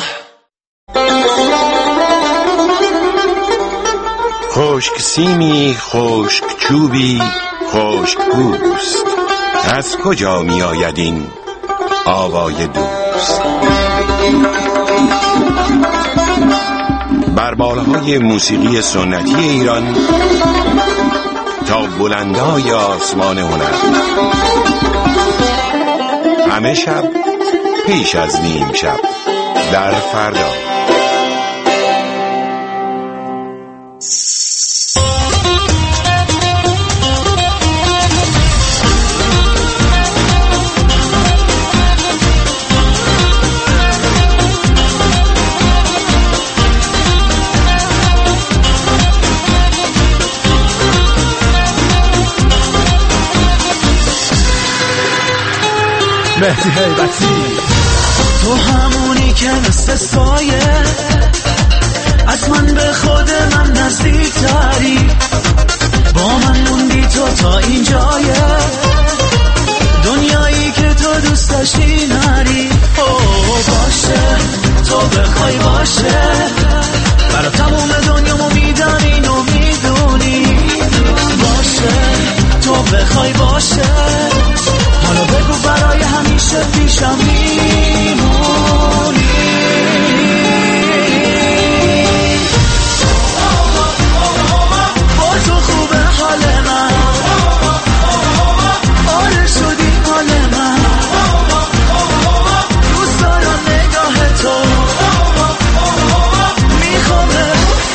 خشک سیمی، خشک چوبی، خشک پوست، از کجا می آید این آوای دوست؟ بر بالهای موسیقی سنتی ایران تا بلندای آسمان هنر. همه شب پیش از نیم شب در فردا. مهدی هیبتی، تو همونی که مثل سایه از من به خود من نزدیک تری، با من موندی تو تا اینجای دنیایی که تو دوست داشتی نری. باشه تو بخوای باشه، برا تموم دنیامو میدم اینو میدونی. باشه تو بخوای باشه، حالا بگو برای همیشه پیشم میمونی. با تو خوبه حال من، آره شدی حال من، دوست دارم نگاه تو میخوامه.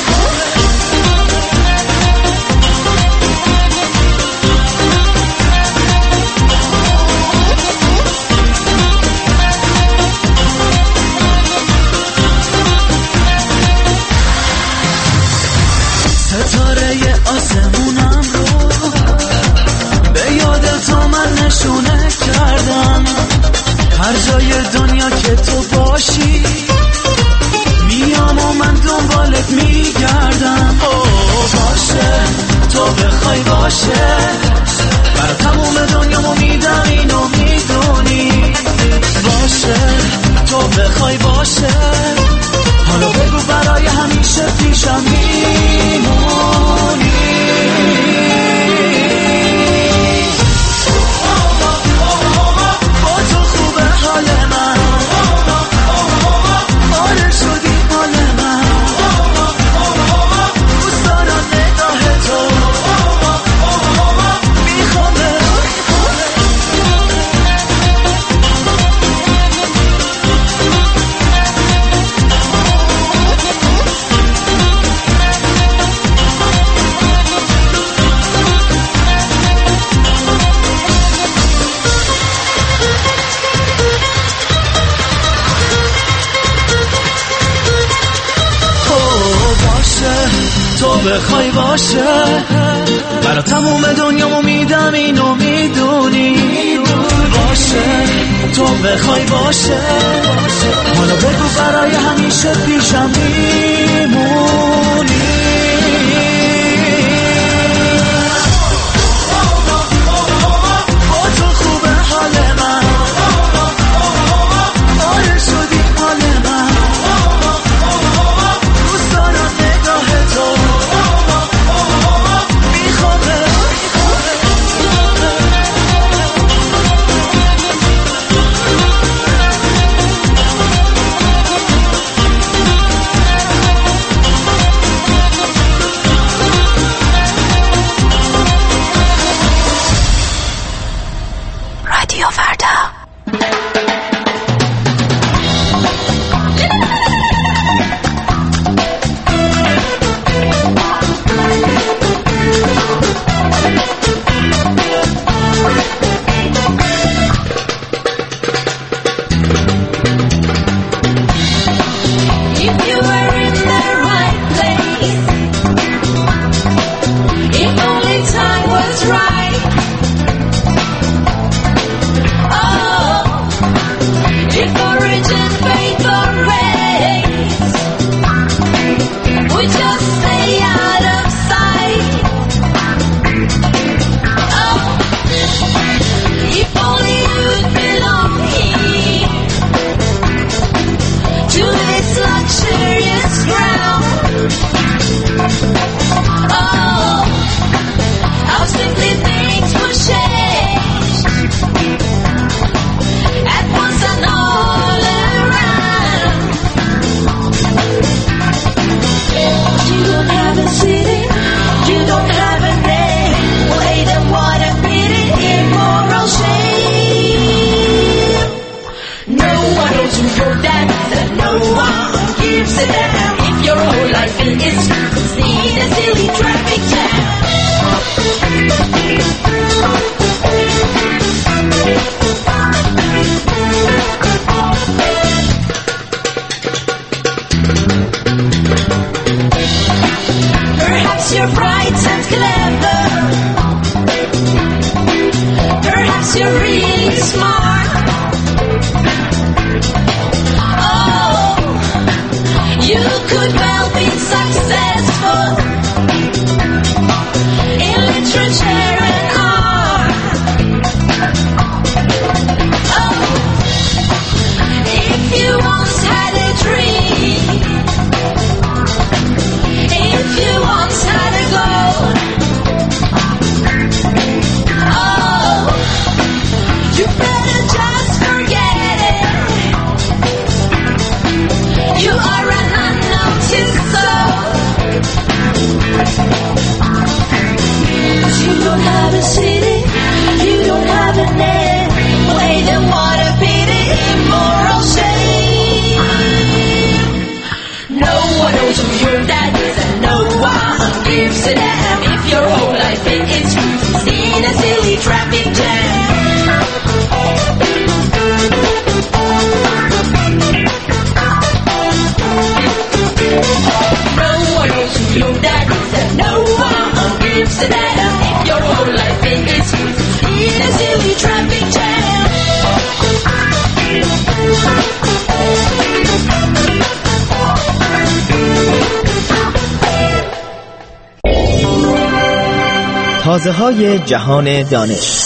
آسمونم رو به یاد تو من نشونه کردم، هر جای دنیا که تو باشی میام و من دنبالت میگردم. باشه تو بخوای باشه، برا تموم دنیامو میدم اینو میدونی. باشه تو بخوای باشه، حالا بگو برای همیشه پیشم میمونی. با تو خوبه حال من، آره شدی حال من، دوست دارم نگاه تو میخوامه. تو بخوای باشه، برا تموم دنیامو میدم اینو میدونی. باشه تو بخوای باشه، حالا بگو برای همیشه پیشم میمونی. با تو خوبه حال من، آره شدی حال من، دوست دارم نگاه تو میخوامه. رادیو فردا. If only time was right. Oh 'cause you're really smart. Oh, you could well be successful in literature and art. Oh, if you once had a dream, if you once had a goal, oh, you better just forget it. You are an unnoticed soul. 'Cause you don't have a city, you don't have a name. Wait and what a pity, moral shame. No one knows who your dad is and no one gives a damn if your whole life is in a silly traffic jam. No one knows who your dad is and no one gives a damn if your whole life is in a silly traffic jam. تازه‌های جهان دانش.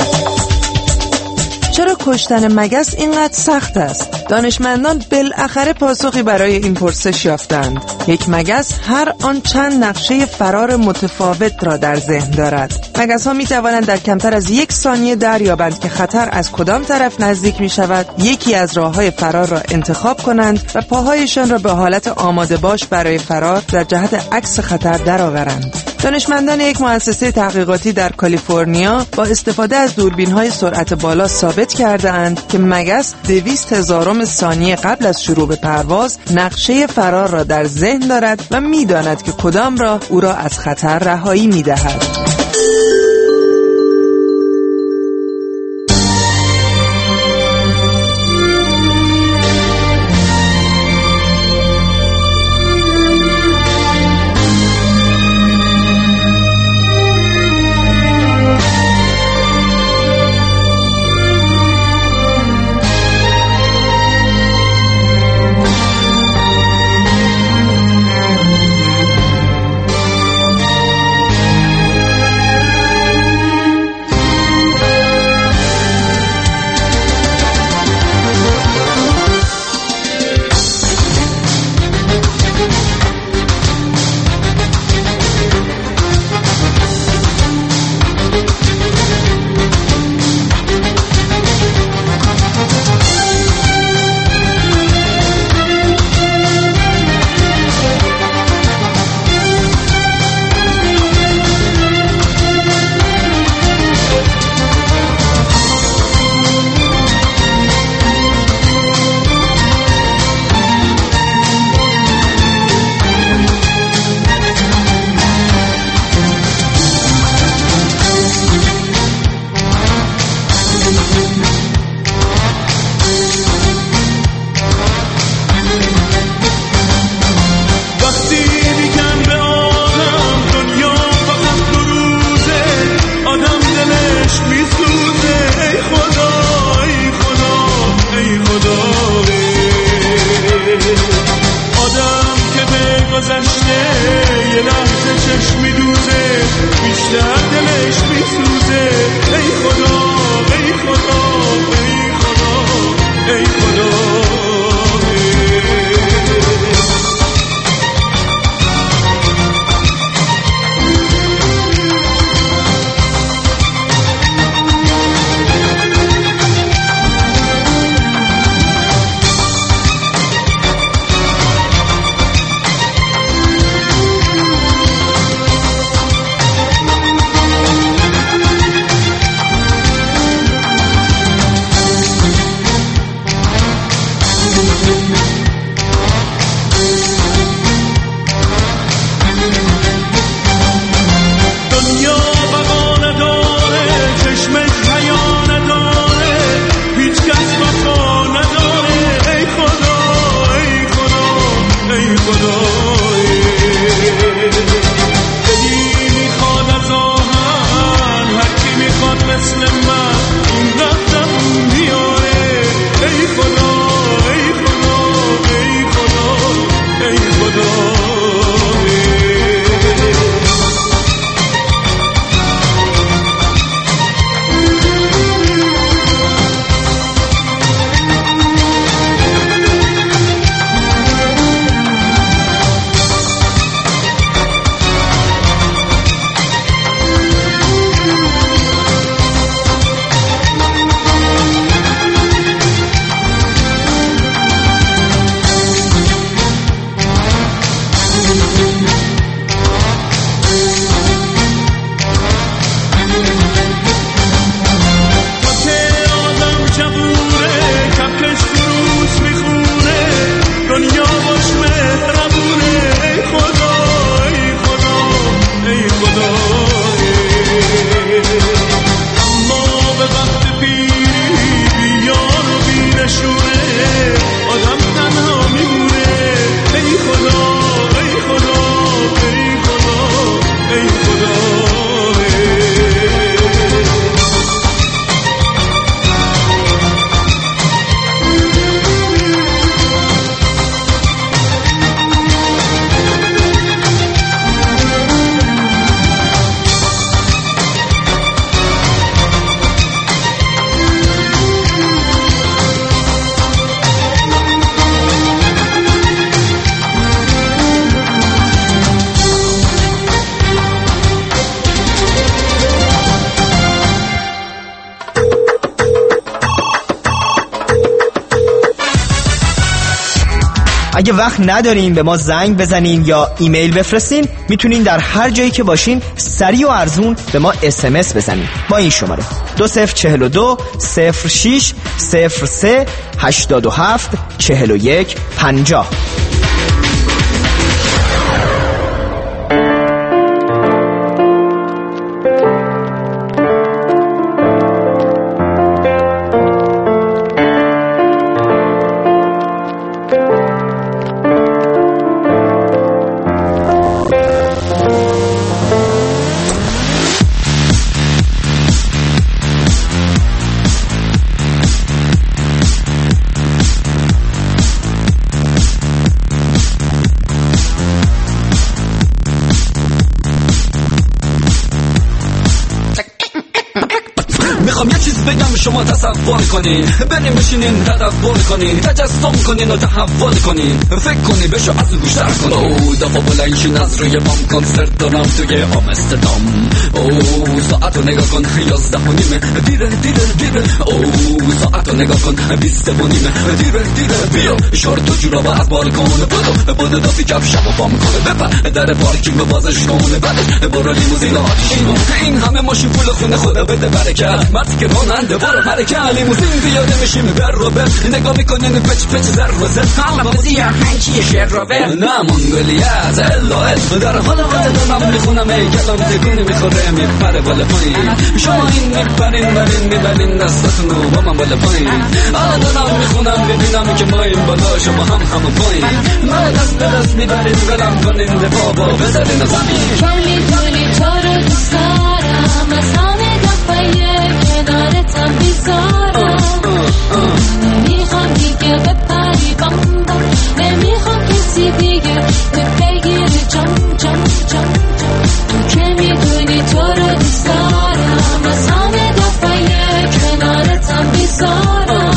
چرا کشتن مگس اینقدر سخت است؟ دانشمندان بالاخره پاسخی برای این پرسش یافتند. یک مگس هر آن چند نقشه فرار متفاوت را در ذهن دارد. مگس‌ها می‌توانند در کمتر از 1 ثانیه دریابند که خطر از کدام طرف نزدیک می‌شود، یکی از راه‌های فرار را انتخاب کنند و پاهایشان را به حالت آماده باش برای فرار در جهت عکس خطر درآورند. دانشمندان یک مؤسسه تحقیقاتی در کالیفرنیا با استفاده از دوربین‌های سرعت بالا ثابت کرده‌اند که مگس 200,000 ثانیه قبل از شروع به پرواز نقشه فرار را در ذهن دارد و می‌داند که کدام راه او را از خطر رهایی می‌دهد. اگه وقت ندارین به ما زنگ بزنین یا ایمیل بفرستین، میتونین در هر جایی که باشین سریع و ارزون به ما SMS بزنین با این شماره 2042 06 03 87 41 50. شما تصور کنین، بریم بشینین تدبر کنین، تجسم کنین و تحول کنین، فکر کنین بشو از گوشتر کنین. او دفعه بلنشین از روی بام، کنسرت دارم توی آمستردام. او ساعت رو نگاه کن 11:30 دیره دیره دیره. او ساعت رو نگاه کن 20:30 دیره دیره. بیا شورت و جورابه از بالکن، بدو دافی کفشم و بام کنه، بپر در پارکینگ و بازش کنه، بعدش برو لیموزین آتیشینو. این همه ماشین پول خونه خدا بده برکت، مرتی که راننده برو حرکت. لیموزین بیاده میشیم بر رو بر، نگاه میکنین پچ پچ زر و زر. حالا بازی هنچیه شر رو بر، نه منگولیت الا ال. در حال دارم میخونم ای کلام تکونی میخوره میپره بالا پایین. شما این میپرین برین میبرین دستتون رو با من بالا پایین. حالا دارم میخونم ببینم که ما این بالا شما هم پایین. من دست به دست میبرین ولم کنین دفاع با بذارین زمین. چون میدونی تو رو دوست دارم، از همه دفعه کنارتم بیزارم. نمیخوام دیگه بپری بام بام، نمیخوام کسی دیگه بگیره جام جام جام. تو که میدونی تو رو دوست دارم، از همه دفعه کنارتم بیزارم.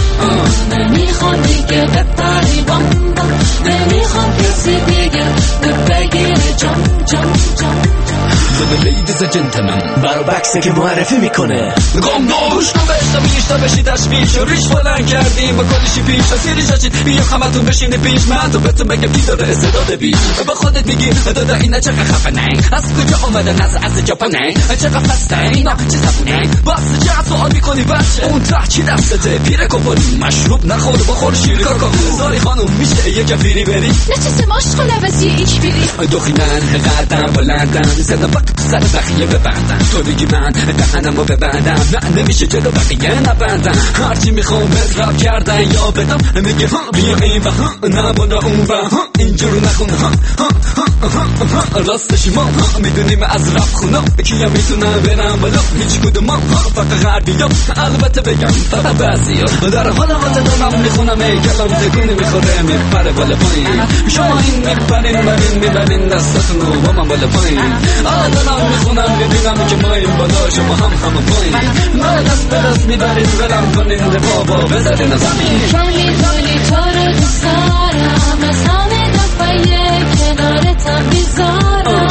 نمیخوام دیگه بپری بام بام، نمیخوام کسی دیگه بگیره جام جام جام. لیدیز جنتلمن برا بکسه که معرفی میکنه. گم نوش تو بشتا بشی تشویش و ریش بلند کردیم با کلیشی پیش سیری شاشید. بیا خمتون بشینی پیش من تو بهتون بگم کی داره استعداد بیش. با خودت میگی دادا اینا چقدر خفنن، از کجا اومدن از ژاپنن، چقدر فستن اینا چه زبونن. باز چه سوال میکنی بچه اون ته چی دستته؟ پیر کپوری مشروب نخور بخور شیر کاکا. زاری خانم میشه یه کفیری بری؟ نه چه ماشت کنه وسی ایک بیری. دخینن قدم بلندن زدم وقت سر بخیه ببندن. تو بگی من دهنمو ببندم، نه نمیشه جلو بقیه نبندن. هرچی میخوام بزراب کردن یا بدم میگه ها بیا این و ها نه بالا اون و ها اینجور نخون ها ها ها. راستش ما میدونیم از رپ خونا کیا میتونن برن بالا، هیچ کدوم ها فقط غربیا. البته بگم فقط بعضیا. در حال دارم میخونم ای کلام تکونی میخوره میپره بالا پایین. شما این میپرین برین میبرین دستتون رو با من بالا پایین. دارم میخونم ببینم که ما این بالا شما هم پایین. من دست به دست میبرین ولم کنین دفاع با بذارین زمین. چون میدونی تو رو دوست دارم، از همه دفعه کنارتم بیزارم.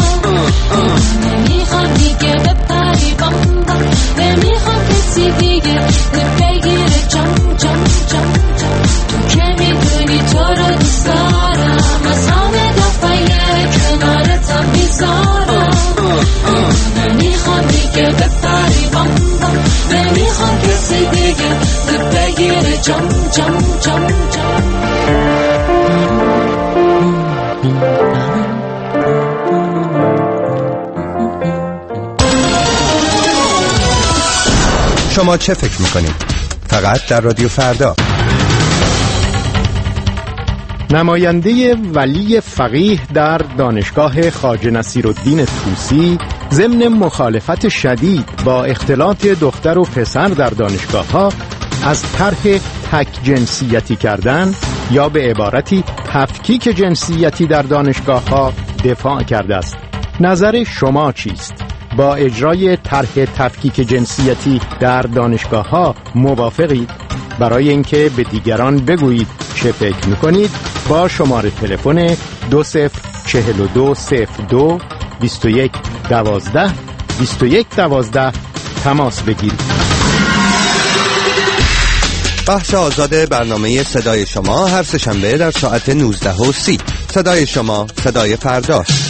نمیخوام دیگه بپری بام بام، نمیخوام کسی دیگه بگیره جام جام جام. تو که میدونی تو رو دوست دارم، از همه دفعه کنارتم بیزارم. نمیخوام دیگه بپری بام بام، نمیخوام کسی دیگه بگیره جام جام جام جام. شما چه فکر میکنید؟ فقط در رادیو فردا. نماینده ولی فقیه در دانشگاه خواجه نصیرالدین طوسی ضمن مخالفت شدید با اختلاط دختر و پسر در دانشگاه‌ها از طرح تک جنسیتی کردن یا به عبارتی تفکیک جنسیتی در دانشگاه‌ها دفاع کرده است. نظر شما چیست؟ با اجرای طرح تفکیک جنسیتی در دانشگاه‌ها موافقید؟ برای اینکه به دیگران بگویید چه فکر می‌کنید با شماره تلفن 204202 2112 2112 تماس بگیرید. بخش آزاد برنامه صدای شما هر سه‌شنبه در ساعت 19:30. صدای شما، صدای فرداست.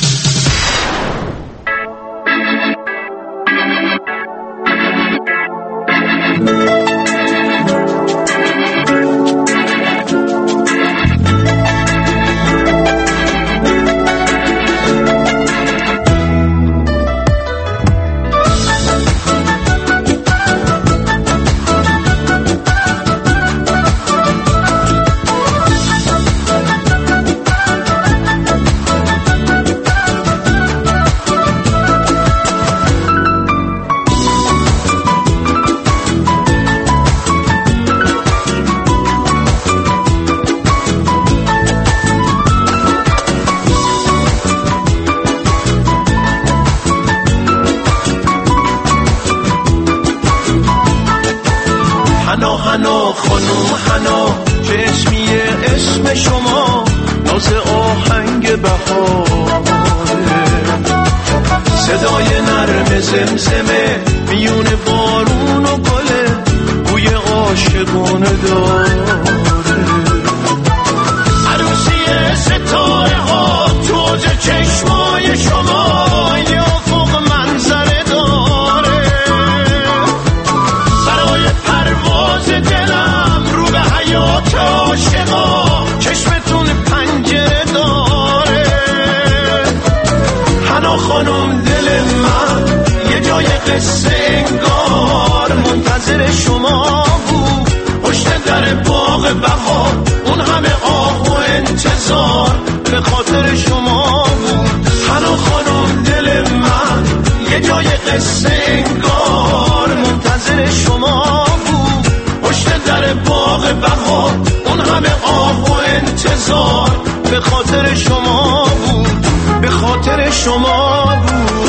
حنا خانم حنا چشمیه اسم شما ناز آهنگ بهاره، صدای نرم زمزمه میون بارون و گله بوی عاشقونه داره، عروسی ستاره ها توج چشمای شما یا فوق منظره داره، برای پرواز دلم رو به حیات عاشقا چشمتون پنجره داره. حنا خانم دل من یه جای قصه انگار منتظر شما بود، پشت در باغ بهار اون همه آه و انتظار به خاطر شما بود. حنا خانم دل من یه جای قصه انگار منتظر شما بود، پشت در باغ بهار اون همه آه و انتظار به خاطر شما بود، به خاطر شما بود.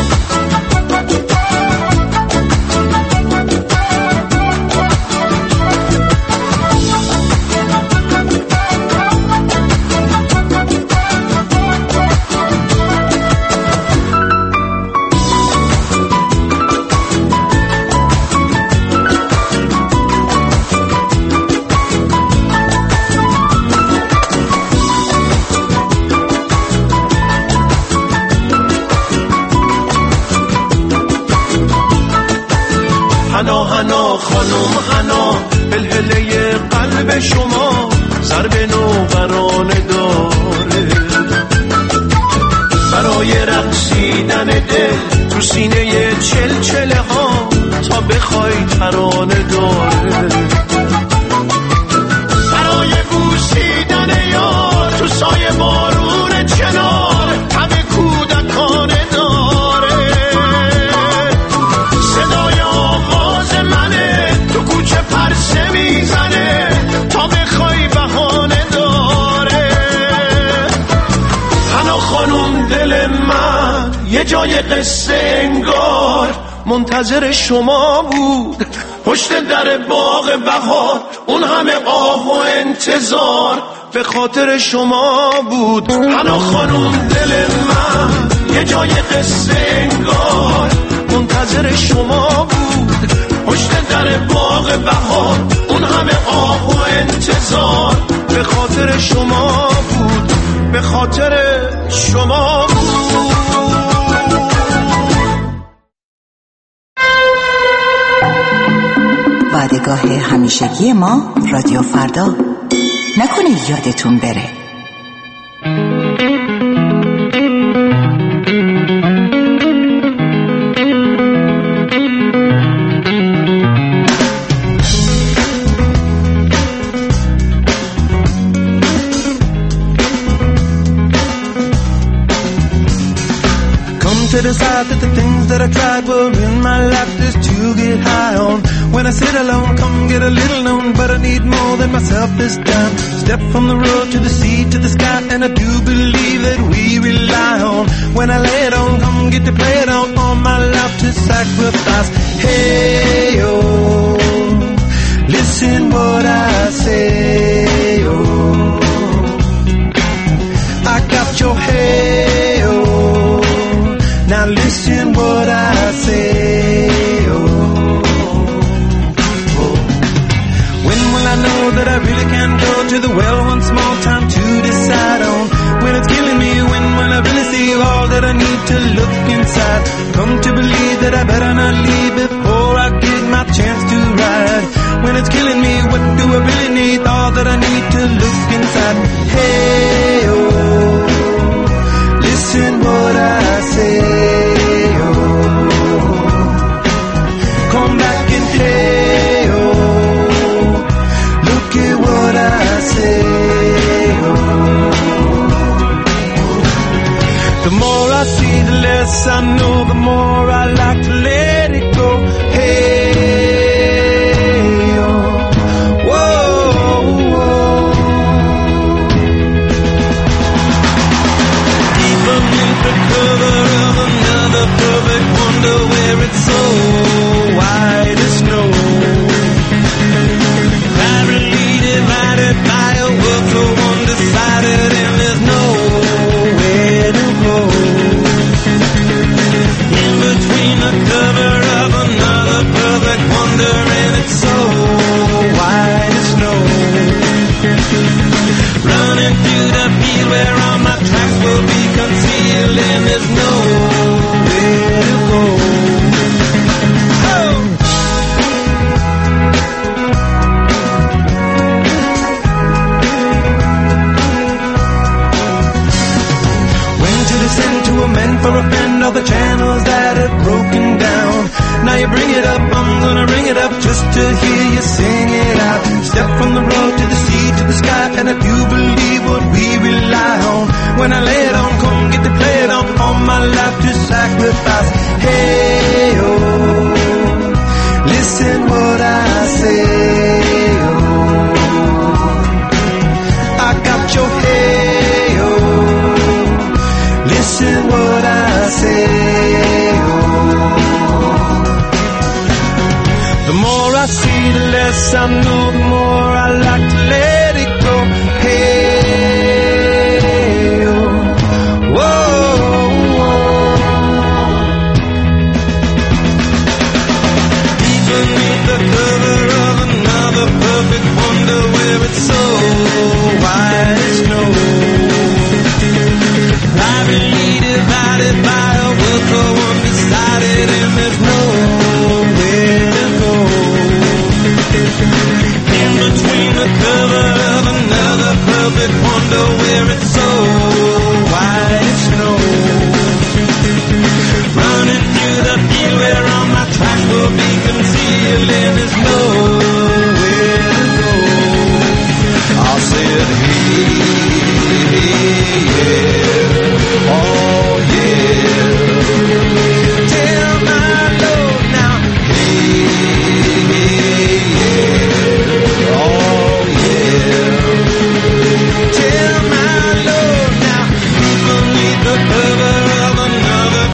حنا خانم حنا هلهله قلب شما ضرب نوبرانه داره، برای رقصیدن دل تو سینه چلچله ها تا بخوای ترانه داره، برای بوسیدن یار تو سایه بارون چنار همه کودکانه داره، صدای آواز منه تو کوچه پرسه میزنه تا بخوای بهانه داره. حنا خانم دل من یه جای قصه انگار منتظر شما بود، پشت در باغ بهار اون همه آه و انتظار به خاطر شما بود. حنا خانم دل من یه جای قصه انگار منتظر شما بود، پشت در باغ بهار اون همه آه و انتظار به خاطر شما بود، به خاطر شما بود. وعدهگاه همیشگی ما رادیو فردا، نکنه یادتون بره. To decide that the things that I tried were in my life just to get high on. When I sit alone, come get a little known, but I need more than myself this time. Step from the road to the sea to the sky, and I do believe that we rely on. When I lay it on, come get to play it on, all my life to sacrifice. Hey, oh, listen what I say, oh, I got your hey, oh, now listen what I say, oh, oh. When that I really can go to the well one small time to decide on when it's killing me, when will I really see all that I need to look inside. Come to believe that I better not leave before I get my chance to ride. When it's killing me, what do I really need? All that I need to look inside. Hey, oh, listen what I say, oh, come back and hey, oh, look at what I say, oh. The more I see, the less I know, the more I like to let it go. Hey, oh, whoa, whoa. Deep beneath the cover of another perfect wonder where it's so white as snow, privately divided by a world so undecided, and there's nowhere to go. In between the cover of another perfect wonder, and it's so white as snow, running through the field where all my tracks will be concealed, and there's nowhere to go. Oh! When to descend to amend for a friend all the channels that have broken down. Now you bring it up, I'm gonna ring it up just to hear you sing it out. Step from the road to the sea to the sky, and if you believe what we rely on, when I lay it on, come get to play it on, all my life to sacrifice. Hey, oh, listen what I say, oh, I got your hey, oh, listen what I say, oh. The more I see, the less I know, the more I like to let it go. Hey, oh, whoa, whoa. Deep beneath the cover of another perfect wonder where it's so white as snow, privately divided by a world so undecided, and there's nowhere to go. In between the cover of another perfect wonder where it's so white as snow, running through the field where all my tracks will be concealed, and there's no